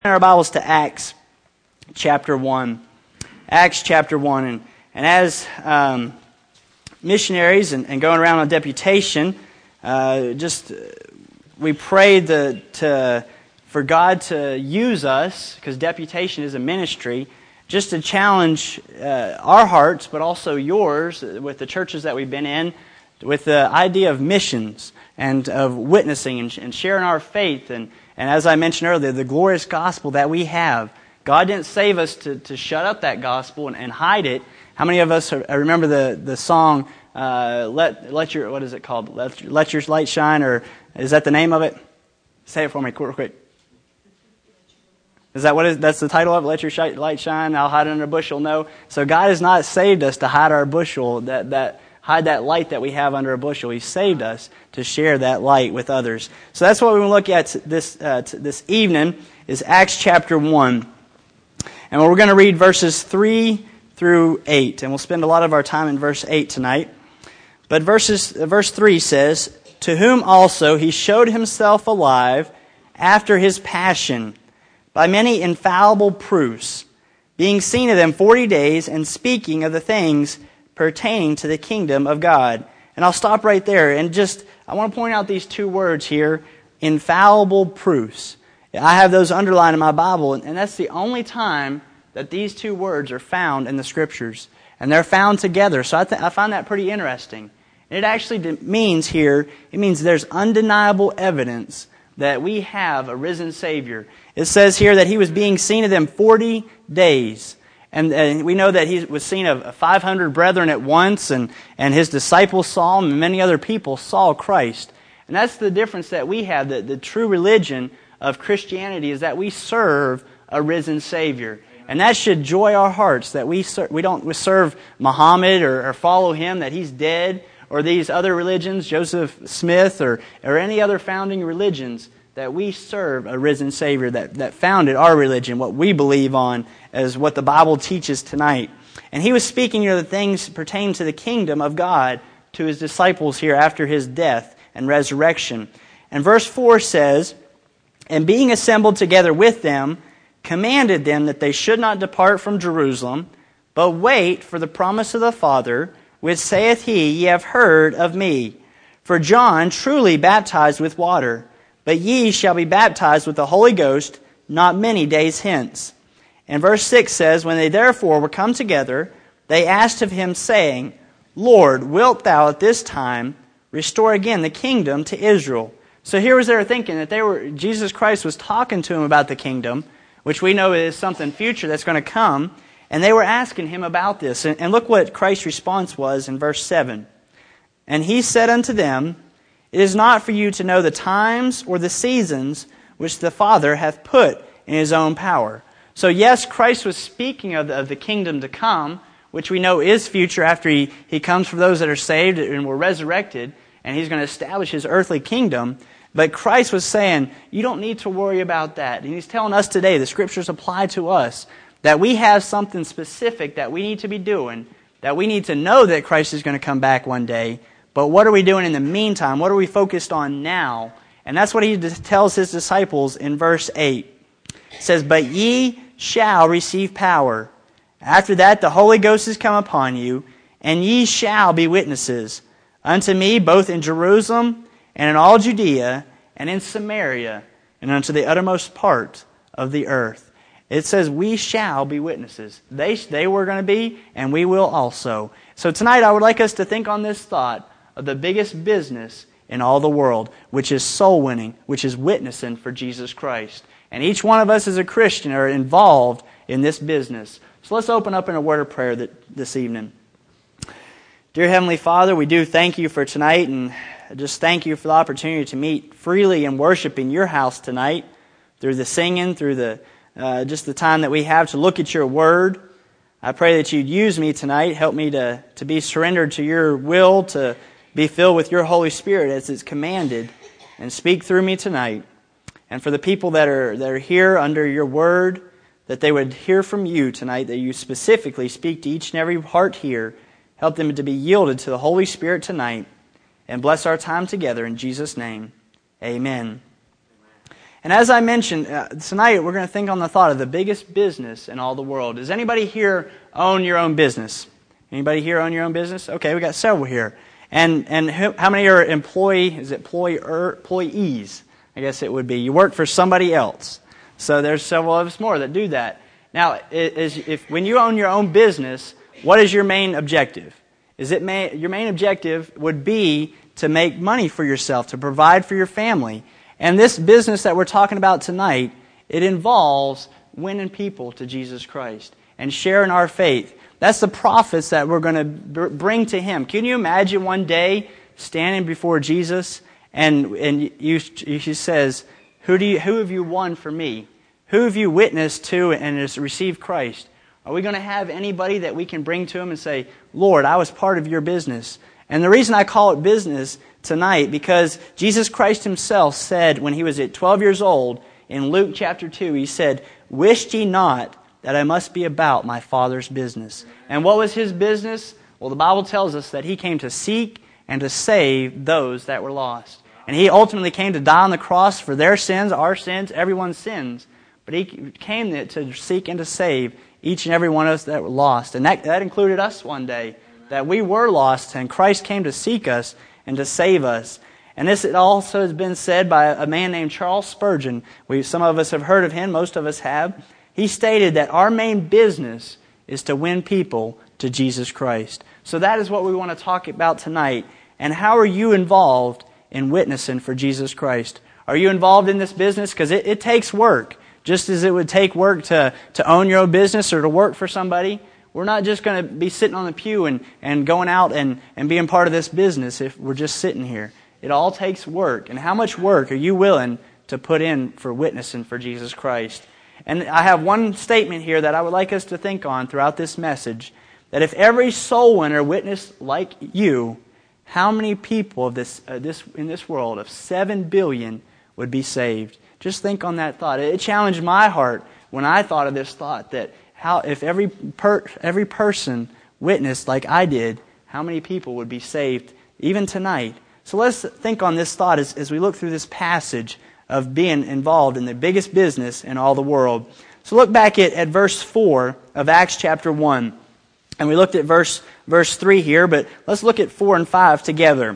Our Bibles to Acts chapter 1. Acts chapter 1. And as missionaries and going around on deputation, we prayed for God to use us, because deputation is a ministry, just to challenge our hearts, but also yours, with the churches that we've been in, with the idea of missions and of witnessing and sharing our faith. And as I mentioned earlier, the glorious gospel that we have. God didn't save us to shut up that gospel and hide it. How many of us remember the song, let your, what is it called? Let your light shine, or is that the name of it? Say it for me real quick. Is that that's the title of it? Let your light shine, I'll hide it under a bushel. No. So God has not saved us to hide our bushel, hide that light that we have under a bushel. He saved us to share that light with others. So that's what we want to look at this evening, is Acts chapter 1. And we're going to read verses 3 through 8. And we'll spend a lot of our time in verse 8 tonight. But verse 3 says, "To whom also he showed himself alive after his passion, by many infallible proofs, being seen of them 40 days, and speaking of the things pertaining to the kingdom of God." And I'll stop right there, and I want to point out these two words here, infallible proofs. I have those underlined in my Bible, and that's the only time that these two words are found in the Scriptures. And they're found together, so I find that pretty interesting. And it actually means there's undeniable evidence that we have a risen Savior. It says here that He was being seen of them 40 days. And we know that He was seen of 500 brethren at once, and His disciples saw Him, and many other people saw Christ. And that's the difference that we have. The true religion of Christianity is that we serve a risen Savior. And that should joy our hearts, that we don't serve Muhammad or follow him, that he's dead, or these other religions, Joseph Smith or any other founding religions, that we serve a risen Savior that founded our religion, what we believe on as what the Bible teaches tonight. And he was speaking of the things pertaining to the kingdom of God to his disciples here after his death and resurrection. And verse 4 says, "And being assembled together with them, commanded them that they should not depart from Jerusalem, but wait for the promise of the Father, which saith he, Ye have heard of me. For John truly baptized with water, but ye shall be baptized with the Holy Ghost not many days hence." And verse 6 says, "When they therefore were come together, they asked of him, saying, Lord, wilt thou at this time restore again the kingdom to Israel?" So here was their thinking, that Jesus Christ was talking to him about the kingdom, which we know is something future that's going to come, and they were asking him about this. And look what Christ's response was in verse 7. "And he said unto them, It is not for you to know the times or the seasons which the Father hath put in His own power." So yes, Christ was speaking of the kingdom to come, which we know is future after He comes for those that are saved and were resurrected, and He's going to establish His earthly kingdom. But Christ was saying, you don't need to worry about that. And He's telling us today, the Scriptures apply to us, that we have something specific that we need to be doing, that we need to know that Christ is going to come back one day. But what are we doing in the meantime? What are we focused on now? And that's what He tells His disciples in verse 8. It says, "But ye shall receive power. After that the Holy Ghost is come upon you, and ye shall be witnesses unto me both in Jerusalem and in all Judea and in Samaria and unto the uttermost part of the earth." It says we shall be witnesses. They were going to be, and we will also. So tonight I would like us to think on this thought of the biggest business in all the world, which is soul winning, which is witnessing for Jesus Christ. And each one of us as a Christian are involved in this business. So let's open up in a word of prayer this evening. Dear Heavenly Father, we do thank You for tonight, and just thank You for the opportunity to meet freely and worship in Your house tonight, through the singing, through just the time that we have to look at Your Word. I pray that You'd use me tonight, help me to be surrendered to Your will, to be filled with Your Holy Spirit as it's commanded, and speak through me tonight. And for the people that are here under Your Word, that they would hear from You tonight, that You specifically speak to each and every heart here. Help them to be yielded to the Holy Spirit tonight. And bless our time together in Jesus' name. Amen. And as I mentioned, tonight we're going to think on the thought of the biggest business in all the world. Does anybody here own your own business? Anybody here own your own business? Okay, we got several here. And how many are employees? I guess it would be. You work for somebody else. So there's several of us more that do that. Now, when you own your own business, what is your main objective? Your main objective would be to make money for yourself, to provide for your family. And this business that we're talking about tonight, it involves winning people to Jesus Christ and sharing our faith. That's the profits that we're going to bring to Him. Can you imagine one day standing before Jesus and He says, who have you won for me? Who have you witnessed to and has received Christ? Are we going to have anybody that we can bring to Him and say, Lord, I was part of your business? And the reason I call it business tonight, because Jesus Christ Himself said when He was at 12 years old, in Luke chapter 2, He said, "Wished ye not that I must be about my Father's business." And what was His business? Well, the Bible tells us that He came to seek and to save those that were lost. And He ultimately came to die on the cross for their sins, our sins, everyone's sins. But He came to seek and to save each and every one of us that were lost. And that included us one day, that we were lost, and Christ came to seek us and to save us. And this also has been said by a man named Charles Spurgeon. Some of us have heard of him, most of us have. He stated that our main business is to win people to Jesus Christ. So that is what we want to talk about tonight. And how are you involved in witnessing for Jesus Christ? Are you involved in this business? Because it takes work. Just as it would take work to own your own business or to work for somebody, we're not just going to be sitting on the pew and going out and being part of this business if we're just sitting here. It all takes work. And how much work are you willing to put in for witnessing for Jesus Christ? And I have one statement here that I would like us to think on throughout this message, that if every soul winner witnessed like you, how many people in this world of 7 billion would be saved? Just think on that thought. It challenged my heart when I thought of this thought, that if every person witnessed like I did, how many people would be saved even tonight? So let's think on this thought as we look through this passage of being involved in the biggest business in all the world. So look back at verse 4 of Acts chapter 1. And we looked at verse 3 here, but let's look at 4 and 5 together.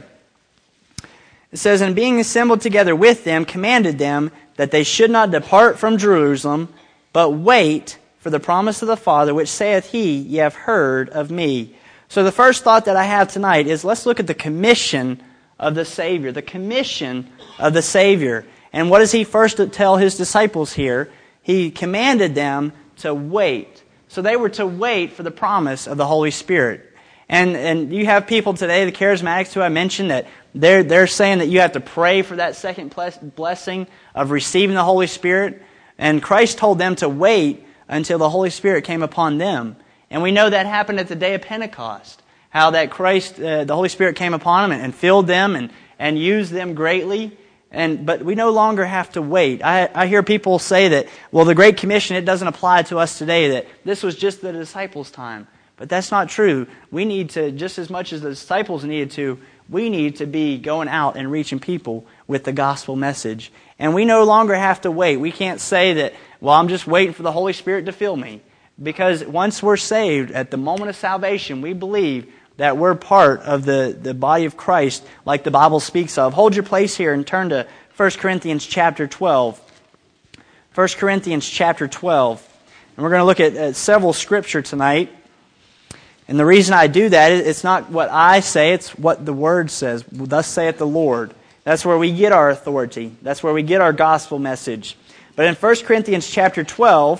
It says, "And being assembled together with them, commanded them that they should not depart from Jerusalem, but wait for the promise of the Father, which saith He, Ye have heard of me." So the first thought that I have tonight is, let's look at the commission of the Savior. The commission of the Savior. And what does He first tell His disciples here? He commanded them to wait. So they were to wait for the promise of the Holy Spirit. And you have people today, the charismatics who I mentioned, that they're saying that you have to pray for that second blessing of receiving the Holy Spirit. And Christ told them to wait until the Holy Spirit came upon them. And we know that happened at the day of Pentecost. How that the Holy Spirit came upon them and filled them and used them greatly. But we no longer have to wait. I hear people say that, well, the Great Commission, it doesn't apply to us today, that this was just the disciples' time. But that's not true. We need to, just as much as the disciples needed to, we need to be going out and reaching people with the gospel message. And we no longer have to wait. We can't say that, well, I'm just waiting for the Holy Spirit to fill me. Because once we're saved, at the moment of salvation, we believe that we're part of the body of Christ, like the Bible speaks of. Hold your place here and turn to 1 Corinthians chapter 12. 1 Corinthians chapter 12. And we're going to look at several scripture tonight. And the reason I do that, it's not what I say, it's what the Word says. Thus saith the Lord. That's where we get our authority. That's where we get our gospel message. But in 1 Corinthians chapter 12,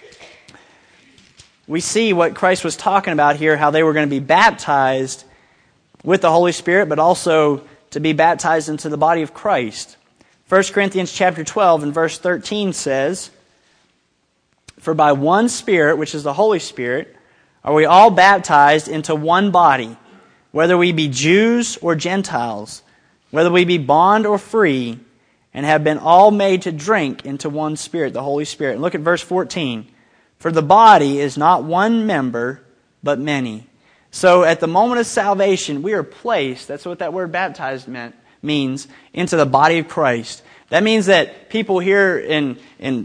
we see what Christ was talking about here, how they were going to be baptized with the Holy Spirit, but also to be baptized into the body of Christ. 1 Corinthians chapter 12 and verse 13 says, "For by one Spirit, which is the Holy Spirit, are we all baptized into one body, whether we be Jews or Gentiles, whether we be bond or free, and have been all made to drink into one Spirit," the Holy Spirit. And look at verse 14. "For the body is not one member, but many." So at the moment of salvation, we are placed, that's what that word baptized means, into the body of Christ. That means that people here in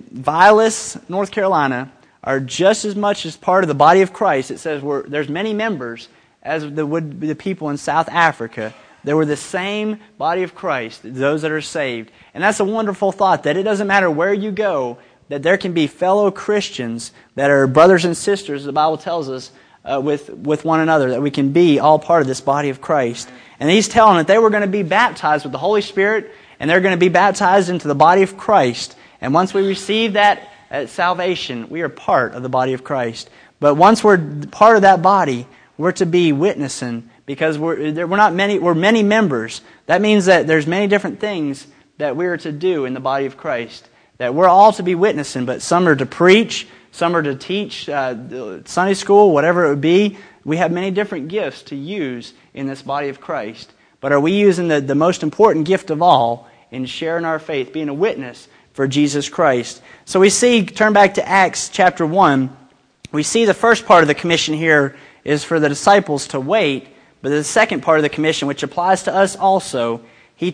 Vilas, North Carolina, are just as much as part of the body of Christ. It says there's many members as there would be the people in South Africa. They were the same body of Christ, those that are saved. And that's a wonderful thought, that it doesn't matter where you go, that there can be fellow Christians that are brothers and sisters, the Bible tells us, with one another, that we can be all part of this body of Christ. And he's telling that they were going to be baptized with the Holy Spirit, and they're going to be baptized into the body of Christ. And once we receive that salvation, we are part of the body of Christ. But once we're part of that body, we're to be witnessing, because we're many members. That means that there's many different things that we are to do in the body of Christ. That we're all to be witnessing, but some are to preach, some are to teach Sunday school, whatever it would be. We have many different gifts to use in this body of Christ. But are we using the most important gift of all in sharing our faith, being a witness for Jesus Christ? So we see, turn back to Acts chapter 1, we see the first part of the commission here is for the disciples to wait, but the second part of the commission, which applies to us also, he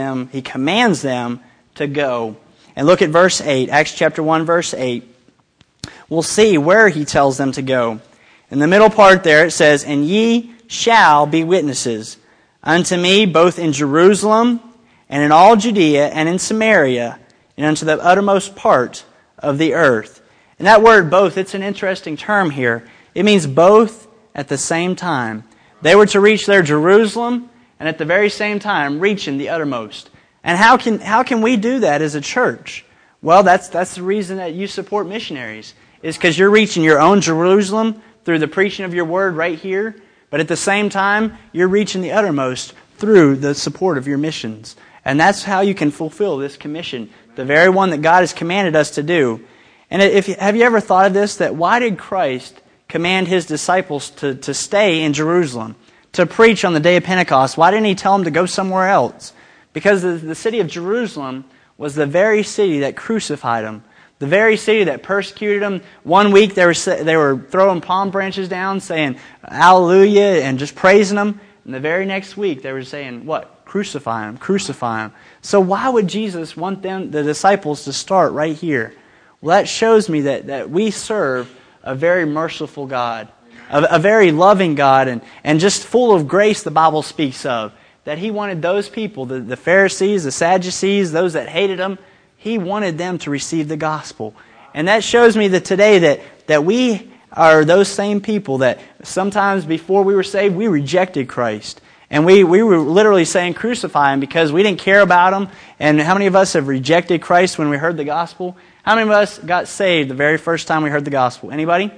commands them to go. And look at verse 8, Acts chapter 1, verse 8. We'll see where he tells them to go. In the middle part there it says, "And ye shall be witnesses unto me both in Jerusalem and in all Judea and in Samaria and unto the uttermost part of the earth." And that word both, it's an interesting term here. It means both at the same time. They were to reach their Jerusalem and at the very same time reaching the uttermost. And how can we do that as a church? Well, that's the reason that you support missionaries, is because you're reaching your own Jerusalem through the preaching of your word right here, but at the same time, you're reaching the uttermost through the support of your missions. And that's how you can fulfill this commission, the very one that God has commanded us to do. And have you ever thought of this, that why did Christ command His disciples to stay in Jerusalem, to preach on the day of Pentecost? Why didn't He tell them to go somewhere else? Because the city of Jerusalem was the very city that crucified Him, the very city that persecuted Him. 1 week they were throwing palm branches down, saying hallelujah and just praising Him. And the very next week they were saying, what? Crucify Him, crucify Him. So why would Jesus want the disciples, to start right here? Well, that shows me that we serve a very merciful God, a very loving God, and just full of grace, the Bible speaks of. That He wanted those people, the Pharisees, the Sadducees, those that hated Him, He wanted them to receive the gospel. And that shows me that today that we are those same people that sometimes before we were saved, we rejected Christ. And we were literally saying crucify Him because we didn't care about Him. And how many of us have rejected Christ when we heard the gospel? How many of us got saved the very first time we heard the gospel? Anybody?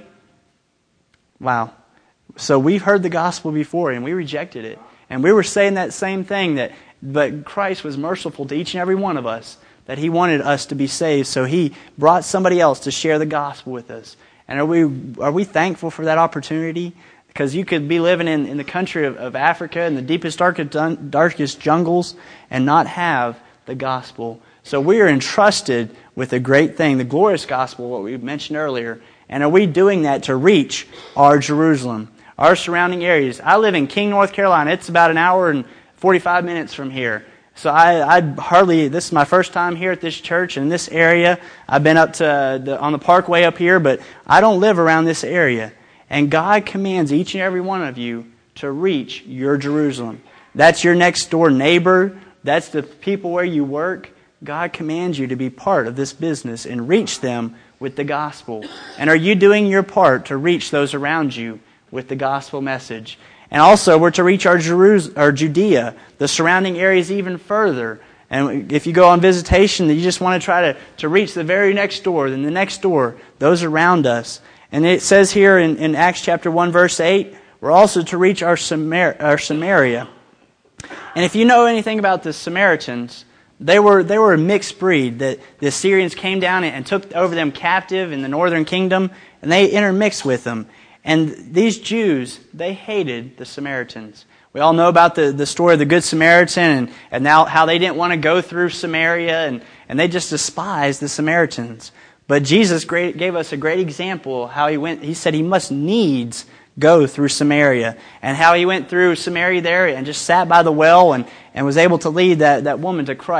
Wow. So we've heard the gospel before and we rejected it. And we were saying that same thing, but Christ was merciful to each and every one of us, that He wanted us to be saved. So He brought somebody else to share the gospel with us. And are we thankful for that opportunity? Because you could be living in the country of Africa, in the deepest, darkest jungles, and not have the gospel. So we are entrusted with a great thing, the glorious gospel, what we mentioned earlier. And are we doing that to reach our Jerusalem, our surrounding areas? I live in King, North Carolina. It's about an hour and 45 minutes from here. So this is my first time here at this church in this area. I've been up to on the parkway up here, but I don't live around this area. And God commands each and every one of you to reach your Jerusalem. That's your next door neighbor. That's the people where you work. God commands you to be part of this business and reach them with the gospel. And are you doing your part to reach those around you with the gospel message? And also, we're to reach our Judea, the surrounding areas even further. And if you go on visitation, you just want to try to reach the very next door, then the next door, those around us. And it says here in Acts chapter 1, verse 8, we're also to reach our Samaria. And if you know anything about the Samaritans, they were a mixed breed. The Assyrians came down and took over them captive in the northern kingdom, and they intermixed with them. And these Jews, they hated the Samaritans. We all know about the story of the Good Samaritan and now how they didn't want to go through Samaria, and they just despised the Samaritans. But Jesus gave us a great example of how He went. He said He must needs go through Samaria, and how He went through Samaria there and just sat by the well and was able to lead that woman to Christ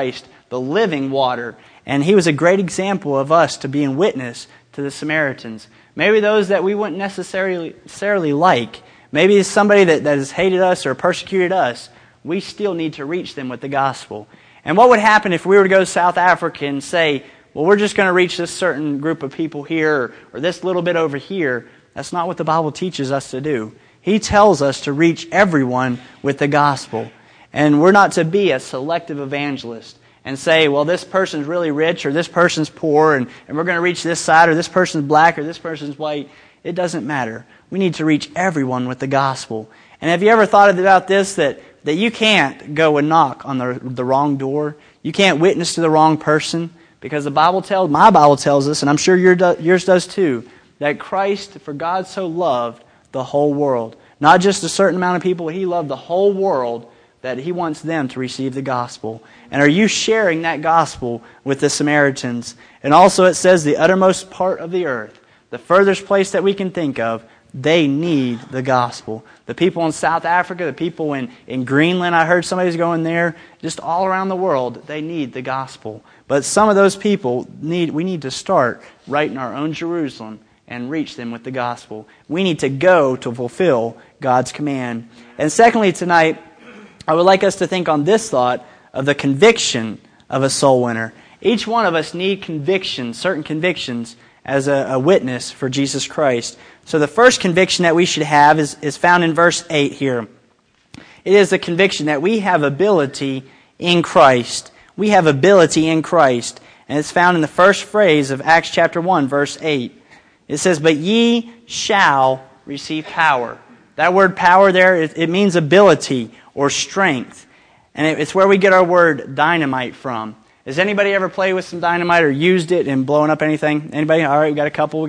the living water. And he was a great example of us to be in witness to the Samaritans. Maybe those that we wouldn't necessarily like. Maybe it's somebody that has hated us or persecuted us. We still need to reach them with the gospel. And what would happen if we were to go to South Africa and say, well, we're just going to reach this certain group of people here or this little bit over here? That's not what the Bible teaches us to do. He tells us to reach everyone with the gospel. And we're not to be a selective evangelist and say, well, this person's really rich or this person's poor and we're going to reach this side or this person's black or this person's white. It doesn't matter. We need to reach everyone with the gospel. And have you ever thought about this, that you can't go and knock on the wrong door? You can't witness to the wrong person? Because my Bible tells us, and I'm sure yours does too, that Christ, for God so loved the whole world. Not just a certain amount of people, He loved the whole world, that He wants them to receive the gospel. And are you sharing that gospel with the Samaritans? And also it says the uttermost part of the earth, the furthest place that we can think of, they need the gospel. The people in South Africa, the people in Greenland, I heard somebody's going there, just all around the world, they need the gospel. But some of those people, we need to start right in our own Jerusalem and reach them with the gospel. We need to go to fulfill God's command. And secondly, tonight, I would like us to think on this thought of the conviction of a soul winner. Each one of us need convictions, certain convictions, as a witness for Jesus Christ. So the first conviction that we should have is found in verse 8 here. It is the conviction that we have ability in Christ. We have ability in Christ. And it's found in the first phrase of Acts chapter 1, verse 8. It says, "But ye shall receive power." That word power there, it means ability or strength. And it's where we get our word dynamite from. Has anybody ever played with some dynamite or used it and blown up anything? Anybody? All right, we got a couple.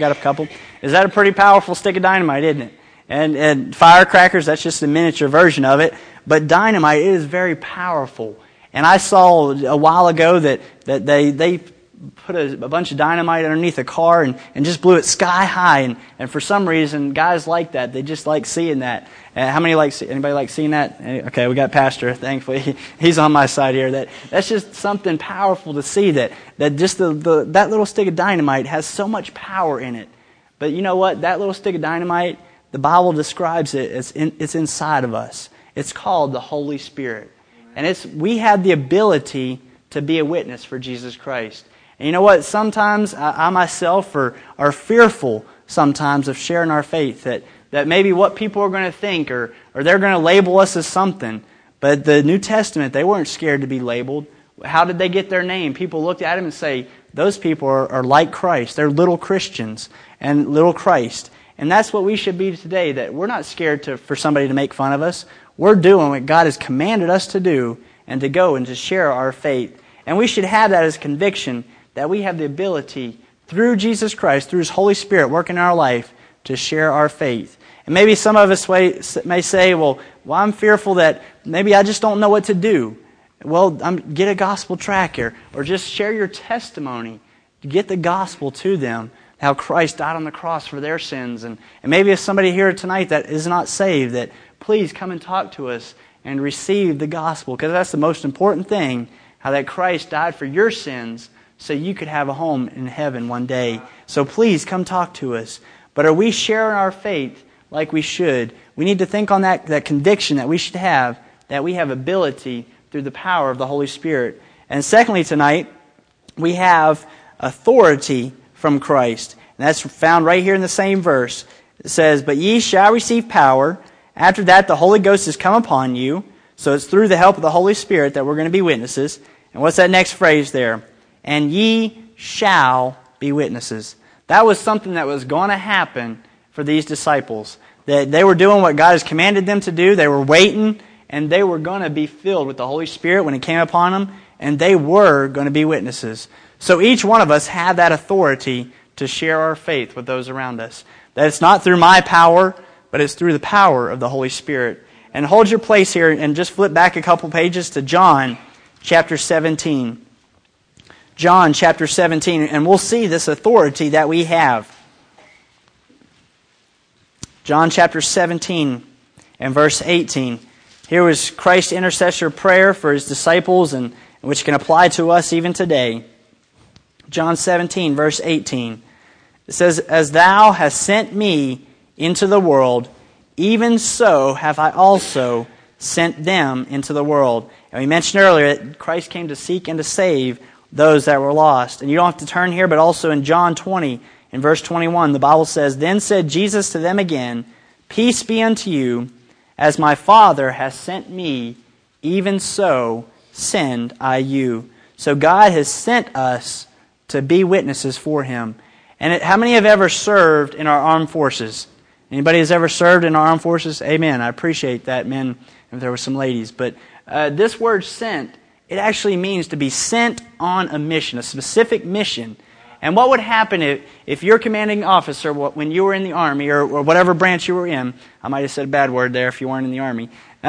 Is that a pretty powerful stick of dynamite, isn't it? And firecrackers, that's just a miniature version of it. But dynamite is very powerful. And I saw a while ago that they put a bunch of dynamite underneath a car and just blew it sky high. And for some reason, guys like that. They just like seeing that. Anybody like seeing that? Okay, we got Pastor, thankfully. He's on my side here. That's just something powerful to see, that just that little stick of dynamite has so much power in it. But you know what? That little stick of dynamite, the Bible describes it as it's inside of us. It's called the Holy Spirit. And we have the ability to be a witness for Jesus Christ. And you know what? Sometimes I myself are fearful sometimes of sharing our faith, that maybe what people are going to think or they're going to label us as something. But the New Testament, they weren't scared to be labeled. How did they get their name? People looked at them and say, those people are like Christ. They're little Christians and little Christ. And that's what we should be today, that we're not scared for somebody to make fun of us. We're doing what God has commanded us to do and to go and to share our faith. And we should have that as conviction, that we have the ability through Jesus Christ, through His Holy Spirit working in our life, to share our faith. And maybe some of us may say, well, I'm fearful that maybe I just don't know what to do. Well, get a gospel tract here, or just share your testimony. Get the gospel to them, how Christ died on the cross for their sins. And maybe if somebody here tonight that is not saved, that please come and talk to us and receive the gospel, because that's the most important thing, how that Christ died for your sins so you could have a home in heaven one day. So please come talk to us. But are we sharing our faith like we should? We need to think on that conviction that we should have, that we have ability through the power of the Holy Spirit. And secondly tonight, we have authority from Christ. And that's found right here in the same verse. It says, "But ye shall receive power. After that the Holy Ghost has come upon you." So it's through the help of the Holy Spirit that we're going to be witnesses. And what's that next phrase there? "And ye shall be witnesses." That was something that was going to happen for these disciples. That they were doing what God has commanded them to do. They were waiting, and they were going to be filled with the Holy Spirit when it came upon them, and they were going to be witnesses. So each one of us had that authority to share our faith with those around us. That it's not through my power, but it's through the power of the Holy Spirit. And hold your place here and just flip back a couple pages to John chapter 17. John chapter 17, and we'll see this authority that we have. John chapter 17 and verse 18. Here was Christ's intercessor prayer for His disciples, and which can apply to us even today. John 17, verse 18. It says, "As thou hast sent me into the world, even so have I also sent them into the world." And we mentioned earlier that Christ came to seek and to save those that were lost. And you don't have to turn here, but also in John 20, in verse 21, the Bible says, "Then said Jesus to them again, Peace be unto you, as my Father has sent me, even so send I you." So God has sent us to be witnesses for Him. And how many have ever served in our armed forces? Anybody has ever served in our armed forces? Amen. I appreciate that, men, if there were some ladies. But this word sent, it actually means to be sent on a mission, a specific mission. And what would happen if your commanding officer, when you were in the Army, or whatever branch you were in, I might have said a bad word there if you weren't in the Army,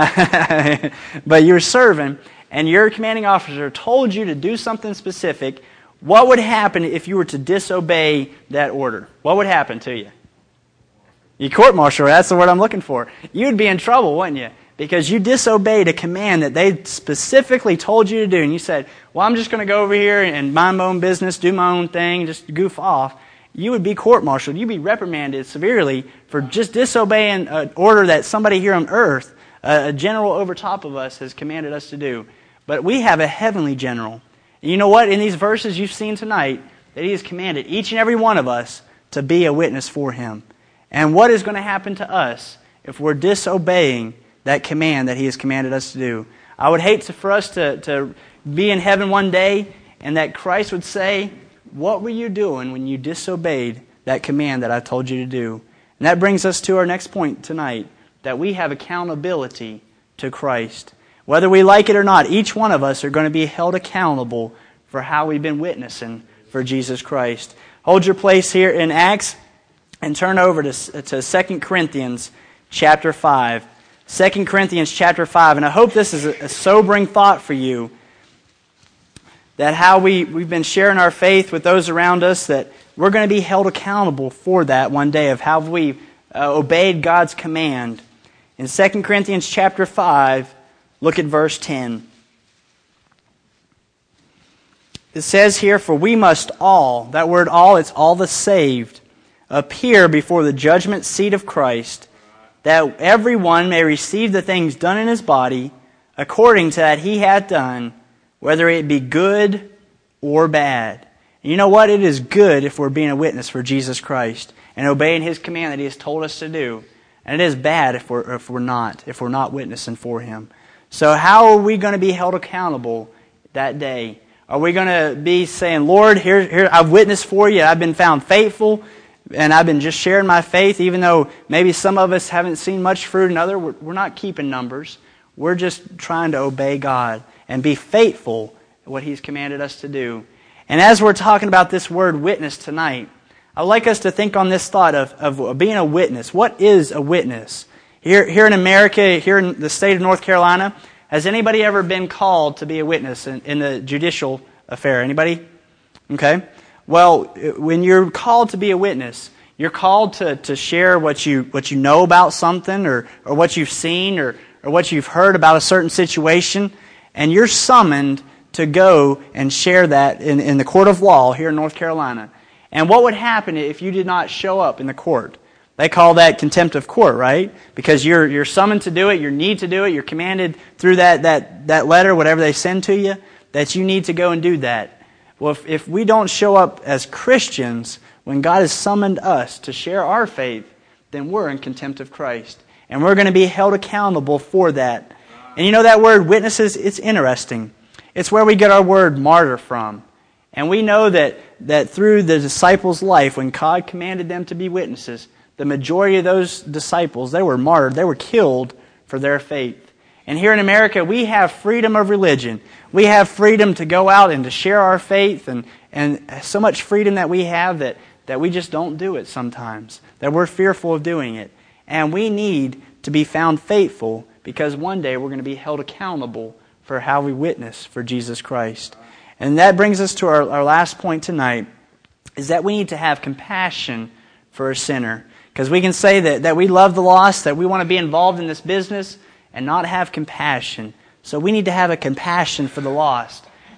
but you were serving, and your commanding officer told you to do something specific, what would happen if you were to disobey that order? What would happen to you? You court-martial, that's the word I'm looking for. You'd be in trouble, wouldn't you? Because you disobeyed a command that they specifically told you to do. And you said, well, I'm just going to go over here and mind my own business, do my own thing, just goof off. You would be court-martialed. You'd be reprimanded severely for just disobeying an order that somebody here on earth, a general over top of us, has commanded us to do. But we have a heavenly general. And you know what? In these verses you've seen tonight, that He has commanded each and every one of us to be a witness for Him. And what is going to happen to us if we're disobeying that command that He has commanded us to do? I would hate for us to be in heaven one day and that Christ would say, what were you doing when you disobeyed that command that I told you to do? And that brings us to our next point tonight, that we have accountability to Christ. Whether we like it or not, each one of us are going to be held accountable for how we've been witnessing for Jesus Christ. Hold your place here in Acts and turn over to 2 Corinthians chapter 5. 2 Corinthians chapter 5, and I hope this is a sobering thought for you, that how we've been sharing our faith with those around us, that we're going to be held accountable for that one day, of how we obeyed God's command. In 2 Corinthians chapter 5, look at verse 10. It says here, "For we must all," that word all, it's all the saved, "appear before the judgment seat of Christ, that everyone may receive the things done in his body according to that he hath done, whether it be good or bad." And you know what? It is good if we're being a witness for Jesus Christ and obeying His command that He has told us to do. And it is bad if we're not witnessing for Him. So how are we going to be held accountable that day? Are we going to be saying, Lord, here I've witnessed for you, I've been found faithful, and I've been just sharing my faith, even though maybe some of us haven't seen much fruit in others. We're not keeping numbers. We're just trying to obey God and be faithful at what He's commanded us to do. And as we're talking about this word witness tonight, I would like us to think on this thought of being a witness. What is a witness? Here in America, here in the state of North Carolina, has anybody ever been called to be a witness in the judicial affair? Anybody? Okay. Well, when you're called to be a witness, you're called to share what you know about something, or what you've seen, or what you've heard about a certain situation, and you're summoned to go and share that in the court of law here in North Carolina. And what would happen if you did not show up in the court? They call that contempt of court, right? Because you're summoned to do it, you need to do it, you're commanded through that letter, whatever they send to you, that you need to go and do that. Well, if we don't show up as Christians when God has summoned us to share our faith, then we're in contempt of Christ. And we're going to be held accountable for that. And you know that word witnesses, it's interesting. It's where we get our word martyr from. And we know that through the disciples' life, when God commanded them to be witnesses, the majority of those disciples, they were martyred. They were killed for their faith. And here in America, we have freedom of religion. We have freedom to go out and to share our faith, and so much freedom that we have that we just don't do it sometimes, that we're fearful of doing it. And we need to be found faithful, because one day we're going to be held accountable for how we witness for Jesus Christ. And that brings us to our last point tonight, is that we need to have compassion for a sinner. Because we can say that we love the lost, that we want to be involved in this business, and not have compassion. So we need to have a compassion for the lost.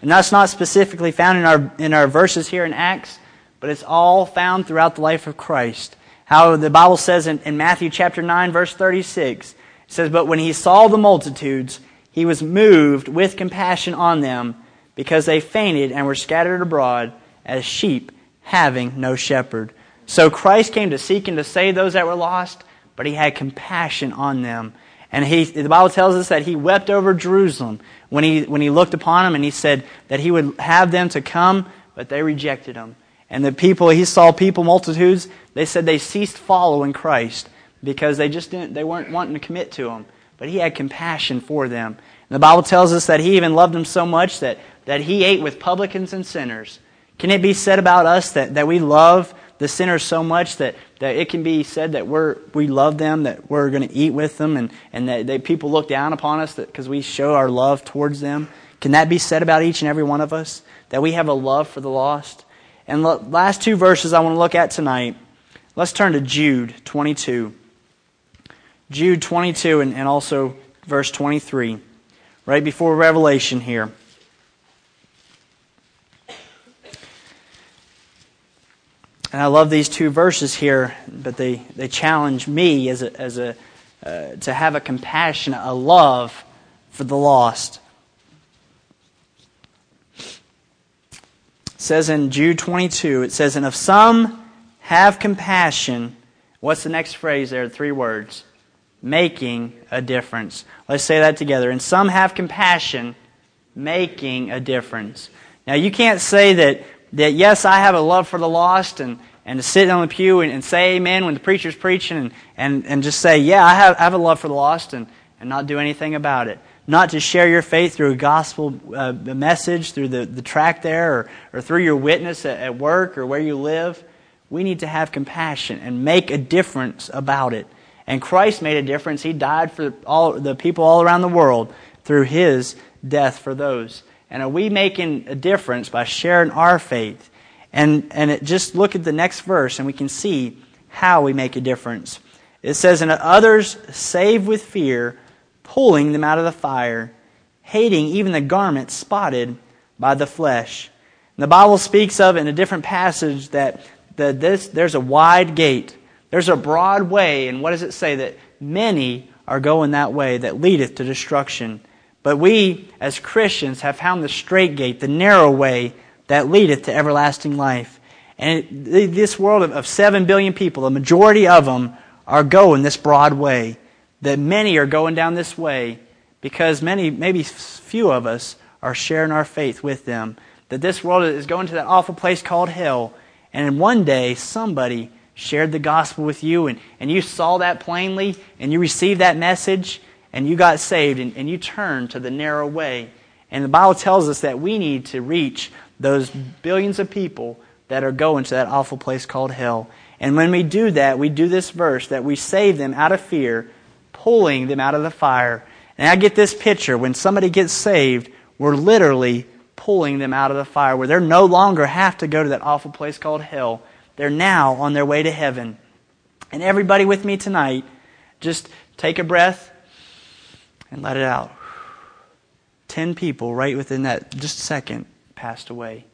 And that's not specifically found in our verses here in Acts, but it's all found throughout the life of Christ. How the Bible says in Matthew chapter 9, verse 36, it says, "But when he saw the multitudes, he was moved with compassion on them, because they fainted and were scattered abroad as sheep having no shepherd." So Christ came to seek and to save those that were lost, but he had compassion on them. And the Bible tells us that he wept over Jerusalem when he looked upon them, and he said that he would have them to come, but they rejected him. And the people, he saw people, multitudes, they said they ceased following Christ because they weren't wanting to commit to him. But he had compassion for them. And the Bible tells us that he even loved them so much that he ate with publicans and sinners. Can it be said about us that we love the sinners so much that it can be said that we love them, that we're going to eat with them, and that people look down upon us because we show our love towards them? Can that be said about each and every one of us? That we have a love for the lost? And the last two verses I want to look at tonight, let's turn to Jude 22. Jude 22 and also verse 23, right before Revelation here. And I love these two verses here, but they challenge me to have a compassion, a love for the lost. It says in Jude 22, it says, "And if some have compassion," what's the next phrase there? 3 words. Making a difference. Let's say that together. "And some have compassion, making a difference." Now you can't say that yes, I have a love for the lost, and to sit on the pew and say amen when the preacher's preaching, and just say, yeah, I have a love for the lost, and not do anything about it. Not to share your faith through a gospel message, through the tract there, or through your witness at work or where you live. We need to have compassion and make a difference about it. And Christ made a difference. He died for all the people all around the world through His death for those. And are we making a difference by sharing our faith? And just look at the next verse and we can see how we make a difference. It says, "And others save with fear, pulling them out of the fire, hating even the garment spotted by the flesh." And the Bible speaks of in a different passage that there's a wide gate. There's a broad way, and what does it say? That many are going that way that leadeth to destruction. But we, as Christians, have found the straight gate, the narrow way that leadeth to everlasting life. And this world of 7 billion people, the majority of them are going this broad way. That many are going down this way because maybe few of us are sharing our faith with them. That this world is going to that awful place called hell. And one day somebody shared the gospel with you, and you saw that plainly, and you received that message, and you got saved, and you turned to the narrow way. And the Bible tells us that we need to reach those billions of people that are going to that awful place called hell. And when we do that, we do this verse, that we save them out of fear, pulling them out of the fire. And I get this picture, when somebody gets saved, we're literally pulling them out of the fire, where they no longer have to go to that awful place called hell. They're now on their way to heaven. And everybody with me tonight, just take a breath and let it out. 10 people right within that just second passed away.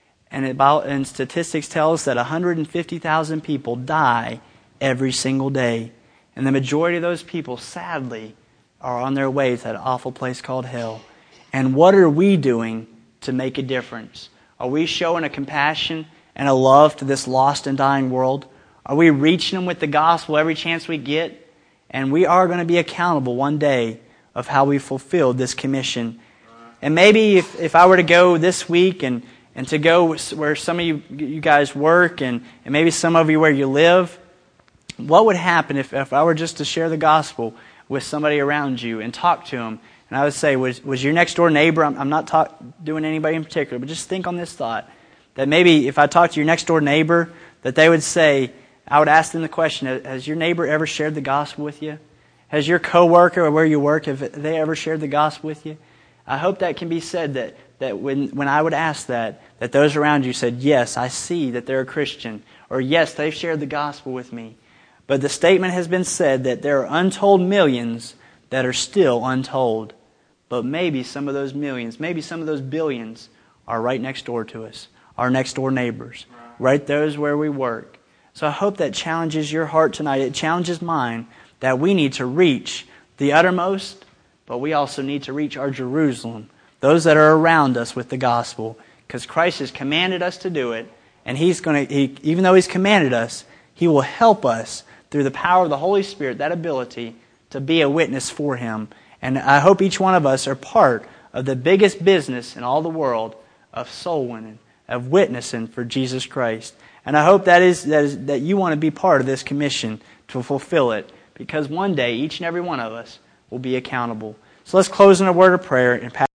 And statistics tell us that 150,000 people die every single day. And the majority of those people, sadly, are on their way to that awful place called hell. And what are we doing to make a difference? Are we showing a compassion and a love to this lost and dying world? Are we reaching them with the gospel every chance we get? And we are going to be accountable one day of how we fulfilled this commission. And maybe if I were to go this week and to go where some of you guys work and maybe some of you where you live, what would happen if I were just to share the gospel with somebody around you and talk to them? And I would say, was your next door neighbor, I'm not doing anybody in particular, but just think on this thought. That maybe if I talked to your next door neighbor, that they would say, I would ask them the question, has your neighbor ever shared the gospel with you? Has your coworker or where you work, have they ever shared the gospel with you? I hope that can be said that when I would ask that those around you said, yes, I see that they're a Christian, or yes, they've shared the gospel with me. But the statement has been said that there are untold millions that are still untold. But maybe some of those millions, maybe some of those billions are right next door to us, our next door neighbors, right those where we work. So I hope that challenges your heart tonight. It challenges mine that we need to reach the uttermost, but we also need to reach our Jerusalem, those that are around us with the gospel, because Christ has commanded us to do it, and even though He's commanded us, He will help us through the power of the Holy Spirit, that ability to be a witness for Him. And I hope each one of us are part of the biggest business in all the world of soul winning, of witnessing for Jesus Christ. And I hope that you want to be part of this commission to fulfill it, because one day each and every one of us will be accountable. So let's close in a word of prayer and